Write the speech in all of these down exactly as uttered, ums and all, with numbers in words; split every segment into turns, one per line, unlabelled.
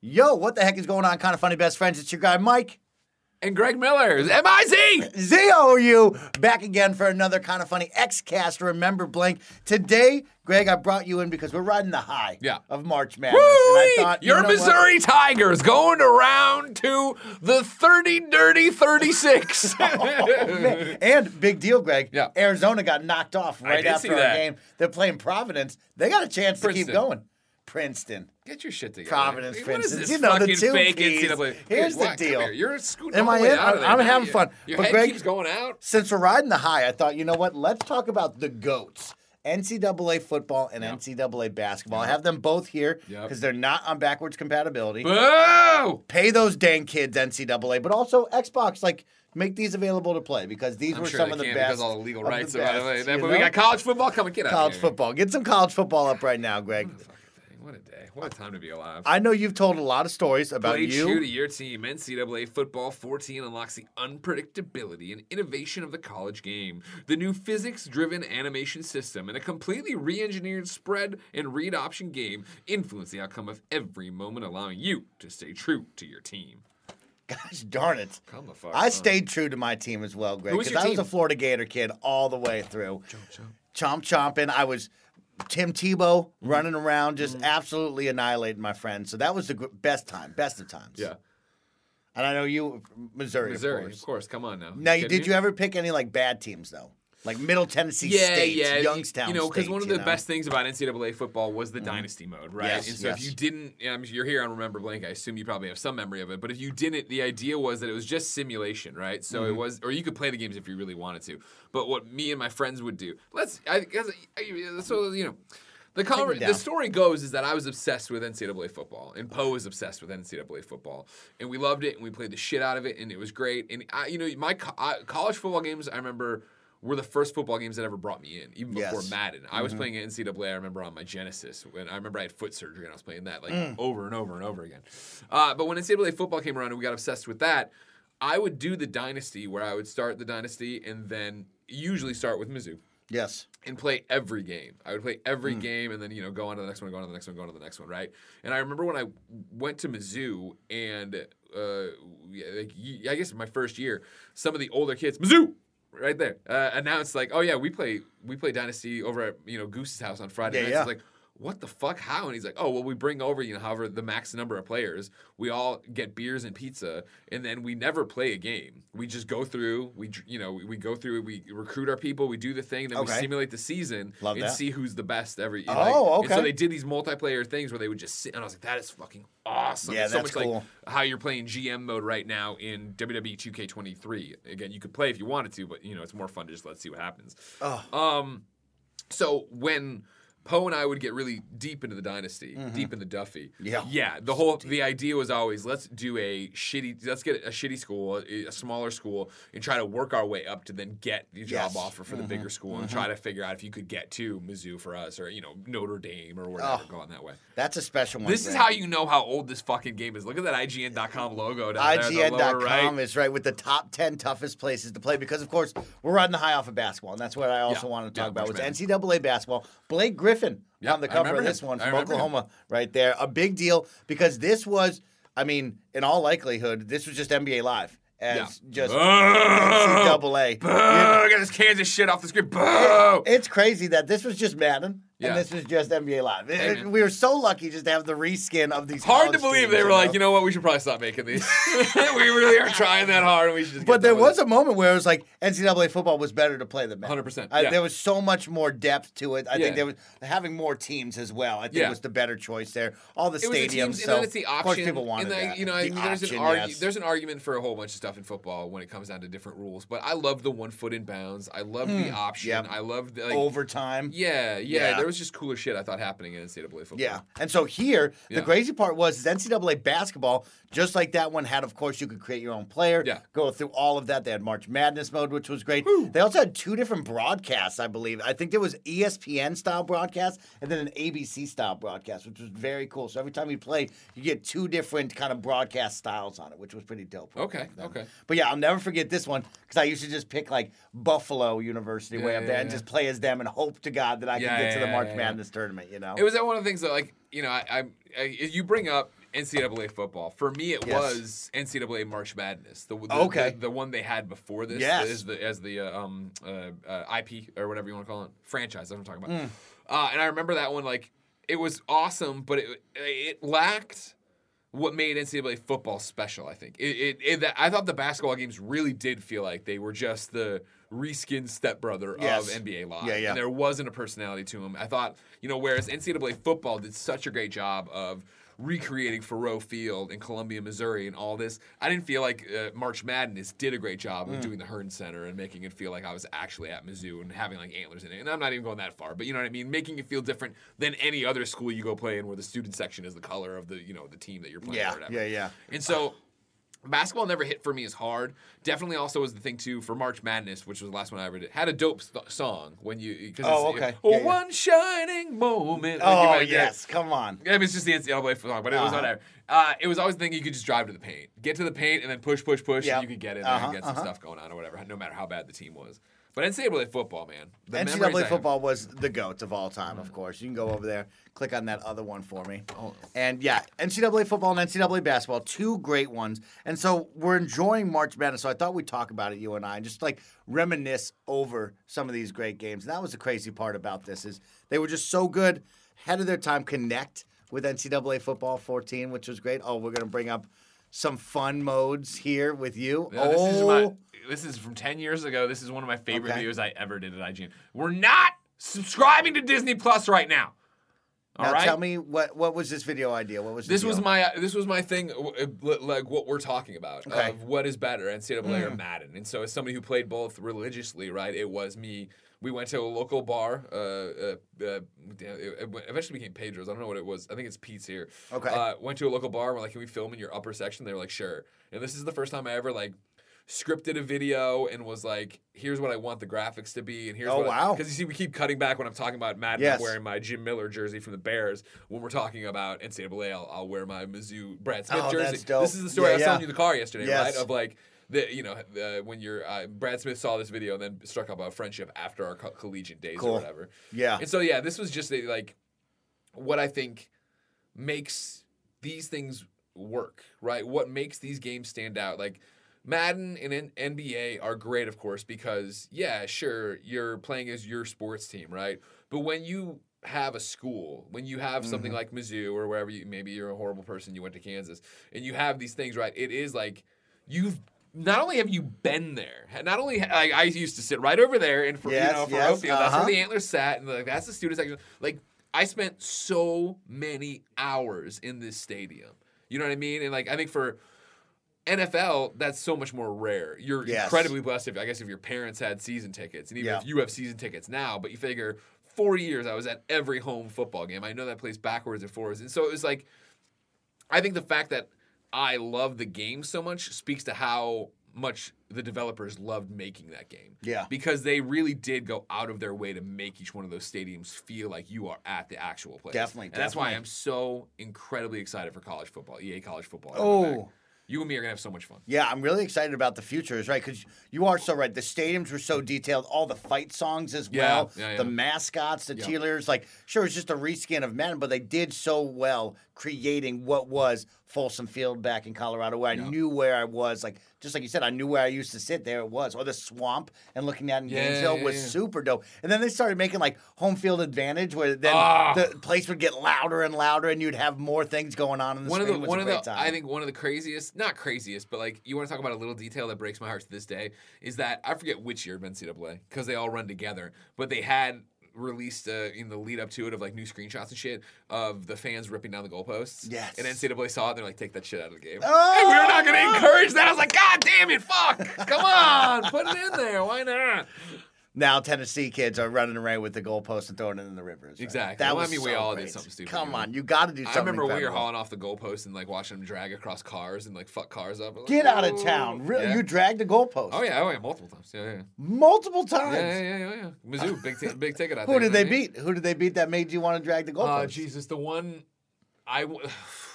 Yo, what the heck is going on, kind of funny best friends? It's your guy, Mike.
And Greg Miller. M I Z!
Z O U. Back again for another kind of funny X-Cast Remember Blank. Today, Greg, I brought you in because we're riding the high
yeah.
of March Madness. And I thought,
Your
you know
Missouri
what?
Tigers going around to the thirty dirty thirty-six.
Oh, and big deal, Greg.
Yeah.
Arizona got knocked off right after our
that.
game. They're playing Providence. They got a chance
Princeton.
to keep going. Princeton.
Get your shit together.
Providence,
What
Princeton.
is this
You know, the
fucking
two
fake
Ps.
N C double A?
Here's the
Come
deal.
here. You're scooting
Am
all
I
the way
in?
out of there.
I'm
now.
having
You-
fun.
Your
But
head
Greg,
keeps going out.
Since we're riding the high, I thought, you know what? Let's talk about the GOATs. N C double A football and
Yep.
N C double A basketball.
Yep.
I have them both here because
Yep.
they're not on backwards compatibility.
Boo!
Pay those dang kids, N C double A, but also Xbox, like, make these available to play because these
I'm
were
sure
some
they
of the
can
best.
because all the legal
of
rights.
the
So by the
best,
way,
you
then, but
know?
we got college football coming. Get out
college
of here.
football. Get some college football up right now, Greg.
What a fucking thing. What a day. What a time to be alive.
I know you've told a lot of stories about
Play
you.
true to your team. N C double A Football fourteen unlocks the unpredictability and innovation of the college game. The new physics-driven animation system and a completely re-engineered spread and read option game influence the outcome of every moment, allowing you to stay true to your team.
Gosh darn it.
Come the fuck
I
on.
stayed true to my team as well, Greg,
Who was
because
your
I was a
team?
Florida Gator kid all the way through.
Chomp, chomp.
Chomp chomping. I was Tim Tebow running around, just absolutely annihilating my friends. So that was the gr- best time, best of times.
Yeah.
And I know you, Missouri,
Missouri,
of course.
of course. Come on now.
Now,
You
you,
kidding
did
me?
you ever pick any like bad teams though, like Middle Tennessee
Yeah,
State,
yeah,
Youngstown?
You know, because
State,
one of
you
the
know?
best things about N C double A football was the dynasty mode, right?
Yes,
and so
yes.
if you didn't, yeah, I'm- you're here on Remember Blank. I assume you probably have some memory of it. But if you didn't, the idea was that it was just simulation, right? So
Mm-hmm.
it was, or you could play the games if you really wanted to. But what me and my friends would do, let's, I, guess, I- so you know. The,
me
conver-
down.
the story goes is that I was obsessed with N C double A football, and Poe was obsessed with N C double A football, and we loved it, and we played the shit out of it, and it was great. And I, you know, my co- I, college football games, I remember, were the first football games that ever brought me in, even before
Yes.
Madden. I was playing N C double A. I remember on my Genesis, when I remember I had foot surgery, and I was playing that like
Mm.
over and over and over again. Uh, but when N C double A football came around, and we got obsessed with that, I would do the dynasty, where I would start the dynasty, and then usually start with Mizzou.
Yes.
And play every game. I would play every game and then, you know, go on to the next one, go on to the next one, go on to the next one, right? And I remember when I went to Mizzou and, uh, yeah, like, y- I guess my first year, some of the older kids, Mizzou! Right there, uh, announced like, oh yeah, we play we play Dynasty over at, you know, Goose's house on Friday
Yeah,
nights.
yeah.
I was like, what the fuck? How? And he's like, oh, well, we bring over, you know, however the max number of players. We all get beers and pizza, and then we never play a game. We just go through. We, dr- you know, we, we go through. We recruit our people. We do the thing. Then
Okay.
we simulate the season
Love
and
that.
see who's the best every.
Oh,
like, And so
okay.
they did these multiplayer things where they would just sit, and I was like, that is fucking awesome.
Yeah,
It's so
that's
much
cool.
like how you're playing G M mode right now in W W E two K twenty-three. Again, you could play if you wanted to, but you know, it's more fun to just let's see what happens.
Oh.
Um, so when Poe and I would get really deep into the dynasty, deep in the Duffy.
Yeah.
Yeah. The whole the idea was always let's do a shitty let's get a shitty school, a, a smaller school, and try to work our way up to then get the job
Yes.
offer for the bigger school and try to figure out if you could get to Mizzou for us or, you know, Notre Dame or whatever
Oh.
going that way.
That's a special one.
This is
Greg.
how you know how old this fucking game is. Look at that I G N dot com logo down there.
I
at
G
the
N dot
lower
com
right.
is right with the top ten toughest places to play because, of course, we're riding the high off of basketball, and that's what I also
Yeah.
want to
Yeah,
talk about
March
was
Madness.
N C double A basketball. Blake Griffin
Yeah,
on the
I
cover of
remember
this
him.
one
I
from
remember him.
Oklahoma right there. A big deal because this was, I mean, in all likelihood, this was just N B A Live as
Yeah.
just
Boo!
N C double A.
Boo! Get this Kansas shit off the screen. Boo!
It's crazy that this was just Madden.
Yeah.
And this was just N B A Live. It-
Hey,
it-
man.
we were so lucky just to have the reskin of these.
Hard to
college
believe
teams,
they were
you
like,
know?
you know what, we should probably stop making these. We really are trying that hard, and we should just.
But
get
there
done with
was a moment where it was like N C double A football was better to play than Madden.
one hundred percent,
I-
yeah.
There was so much more depth to it. I
Yeah.
think there was having more teams as well. I think
Yeah.
was the better choice there. All the
It was the
stadiums,
teams,
so
and then it's the option.
of course people wanted
and then,
that.
You know, I
The
mean, there's
option,
an argu-
yes.
there's an argument for a whole bunch of stuff in football when it comes down to different rules. But I love the one foot in bounds. I love the option.
Yep.
I love the, like,
overtime.
yeah, yeah,
Yeah.
There was just cooler shit I thought happening in N C double A football.
Yeah. And so here, the
Yeah.
crazy part was is N C double A basketball, just like that one had, of course, you could create your own player,
Yeah.
go through all of that. They had March Madness mode, which was great. They also had two different broadcasts, I believe. I think there was E S P N-style broadcast and then an A B C-style broadcast, which was very cool. So every time you play, you get two different kind of broadcast styles on it, which was pretty dope.
Okay, okay.
But yeah, I'll never forget this one because I used to just pick like Buffalo University way
Yeah,
up there
yeah,
and
yeah.
just play as them and hope to God that I
Yeah,
could get
yeah,
to the
yeah. Yeah,
March
yeah, yeah.
Madness tournament. You know,
It was one of the things that, like, you know, I, I, I you bring up N C double A football. For me, it
Yes.
was N C double A March Madness, the, the,
Okay.
the, the one they had before this,
Yes.
as the as the uh, um uh, uh, I P or whatever you want to call it, franchise. That's what I'm talking about.
Mm.
Uh, and I remember that one, like, it was awesome, but it it lacked what made N C double A football special. I think it, it, it that, I thought the basketball games really did feel like they were just the reskinned stepbrother
Yes.
of N B A Live.
Yeah, yeah.
And there wasn't a personality to him. I thought, you know, whereas N C double A football did such a great job of recreating Faurot Field in Columbia, Missouri, and all this, I didn't feel like uh, March Madness did a great job of
Mm.
doing the Hearn Center and making it feel like I was actually at Mizzou and having like antlers in it. And I'm not even going that far, but you know what I mean? Making it feel different than any other school you go play in, where the student section is the color of the, you know, the team that you're playing.
yeah,
or whatever.
yeah, yeah.
And so basketball never hit for me as hard. Definitely also was the thing too for March Madness, which was the last one I ever did. Had a dope st- song when you cause
Oh,
it's,
okay.
Oh,
Yeah, yeah.
one shining moment. Like, you
Oh
might get-
yes, come on.
I mean, it's just the N C double A song, but it was
Uh-huh.
whatever. Uh, it was always the thing you could just drive to the paint, get to the paint, and then push, push, push,
Yep.
and you could get in there
Uh-huh,
and get some
uh-huh.
stuff going on or whatever, no matter how bad the team was. But N C double A football, man. The
N C
memories
double A
I have-
football was the GOAT of all time, of course. You can go over there, click on that other one for me. And yeah, N C double A football and N C double A basketball, two great ones. And so we're enjoying March Madness, so I thought we'd talk about it, you and I, and just like reminisce over some of these great games. And that was the crazy part about this is they were just so good, ahead of their time, connect with N C double A football fourteen, which was great. Oh, we're going to bring up some fun modes here with you.
No, this,
oh,
is my, this is from ten years ago. This is one of my favorite
Okay.
videos I ever did at I G N. We're not subscribing to Disney Plus right now. All
now
right?
tell me what what was this video idea? What was the
This was
deal?
my this was my thing, uh, like what we're talking about
Okay.
of what is better, N C double A or
Mm.
Madden. And so, as somebody who played both religiously, right, it was me. We went to a local bar. Uh, uh, uh, it eventually became Pedro's. I don't know what it was. I think it's Pete's here.
Okay.
Uh, went to a local bar. We're like, can we film in your upper section? They were like, sure. And this is the first time I ever like scripted a video and was like, here's what I want the graphics to be, and here's
Oh,
what
wow.
because you see we keep cutting back when I'm talking about Madden.
Yes.
I'm wearing my Jim Miller jersey from the Bears. When we're talking about N C double A, I'll, I'll wear my Mizzou Brad Smith
Oh,
jersey.
that's dope.
This is the story
Yeah,
I was
yeah.
telling you in the car yesterday,
Yes.
right? Of like the you know uh, when you're uh, Brad Smith saw this video and then struck up a friendship after our co- collegiate days
Cool.
or whatever.
Yeah.
And so yeah, this was just a, like what I think makes these things work, right? What makes these games stand out, like. Madden and N- NBA are great, of course, because, yeah, sure, you're playing as your sports team, right? But when you have a school, when you have something
Mhm.
like Mizzou or wherever, you, maybe you're a horrible person, you went to Kansas, and you have these things, right? It is like you've not only have you been there, not only like I used to sit right over there and for
Yes,
you know for
yes,
Oakfield, that's
uh-huh.
where the Antlers sat, and like that's the student section. Like I spent so many hours in this stadium. You know what I mean? And like I think for N F L, that's so much more rare. You're
Yes.
incredibly blessed if I guess if your parents had season tickets, and even
Yeah.
if you have season tickets now. But you figure four years I was at every home football game. I know that plays backwards and forwards, and so it was like I think the fact that I love the game so much speaks to how much the developers loved making that game.
Yeah.
Because they really did go out of their way to make each one of those stadiums feel like you are at the actual place.
Definitely,
And that's why
definitely.
I'm so incredibly excited for college football, E A college football.
Oh.
You and me are going to have so much fun.
Yeah, I'm really excited about the future, is right? Because you are so right. The stadiums were so detailed, all the fight songs as
Yeah,
well,
yeah, yeah.
the mascots, the
Yeah.
cheerleaders. Like, sure, it's just a reskin of Madden, but they did so well creating what was Folsom Field back in Colorado, where I
Yeah.
knew where I was. Like, just like you said, I knew where I used to sit. There it was, or the swamp, and looking at it in
Yeah,
Gainesville
yeah,
was
yeah.
super dope. And then they started making like home field advantage, where then
Ah.
the place would get louder and louder, and you'd have more things going on in the
One of the
screen. It was
one
a
of the
great time.
I think one of the craziest, not craziest, but like you want to talk about a little detail that breaks my heart to this day is that I forget which year of N C double A because they all run together, but they had released uh, in the lead up to it of like new screenshots and shit of the fans ripping down the goalposts.
Yes.
And N C double A saw it, they're like, take that shit out of the game.
Oh,
and we were not going to
no.
encourage that. I was like, God damn it, fuck. Come on, put it in there. Why not?
Now Tennessee kids are running around with the goalpost and throwing it in the rivers. right?
Exactly.
That
Well, I
was
mean, we
so
all did
great.
something stupid,
Come
you know?
on, you got to do
I
something.
remember we were
incredible.
hauling off the goalposts and like watching them drag across cars and like fuck cars up. Like,
Get out of
"Whoa."
town! Really,
Yeah.
you dragged the goalpost?
Oh yeah, oh yeah, multiple times. Yeah, yeah.
multiple times.
Yeah, yeah, yeah, yeah. yeah. Mizzou, big, t- big ticket out
Who
there.
did
you know
they
what I mean?
beat? Who did they beat that made you want to drag the goalpost?
Oh, Jesus. The one I. w-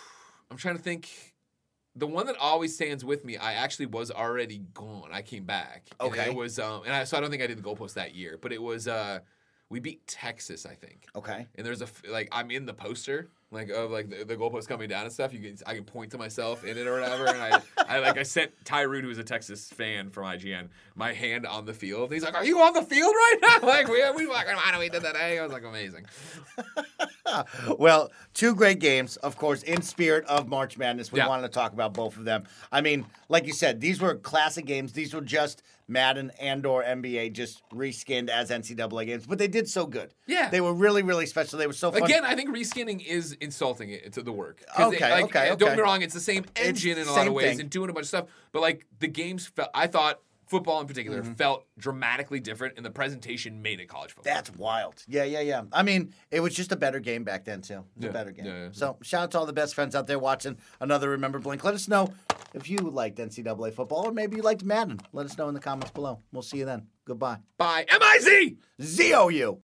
I'm trying to think. The one that always stands with me, I actually was already gone. I came back. And
Okay.
it was, um, and I, so I don't think I did the goalpost that year, but it was, uh, We beat Texas, I think.
Okay.
And there's a f- like I'm in the poster like of like the, the goalpost coming down and stuff. You can I can point to myself in it or whatever. And I, I like I sent Tyrone, who's a Texas fan from I G N, my hand on the field. And he's like, "Are you on the field right now?" Like we we fucking why we did that. I was like, amazing.
Well, two great games, of course, in spirit of March Madness. We
Yeah.
wanted to talk about both of them. I mean, like you said, these were classic games. These were just Madden and or N B A just reskinned as N C double A games, but they did so good.
Yeah.
They were really, really special. They were so fun.
Again, I think reskinning is insulting it to the work. 'Cause
Okay,
it, like,
okay,
Don't
okay.
get me wrong; it's the same engine in a lot
same
of ways
thing.
and doing a bunch of stuff. But like the games, felt, I thought football in particular
Mm-hmm.
felt dramatically different, and the presentation made it college football.
That's wild. Yeah, yeah, yeah. I mean, it was just a better game back then, too. It was
Yeah,
a better game.
yeah, yeah.
So, shout out to all the best friends out there watching another Remember Blink. Let us know if you liked N C double A football or maybe you liked Madden. Let us know in the comments below. We'll see you then. Goodbye.
Bye, M I Z.
Z O U.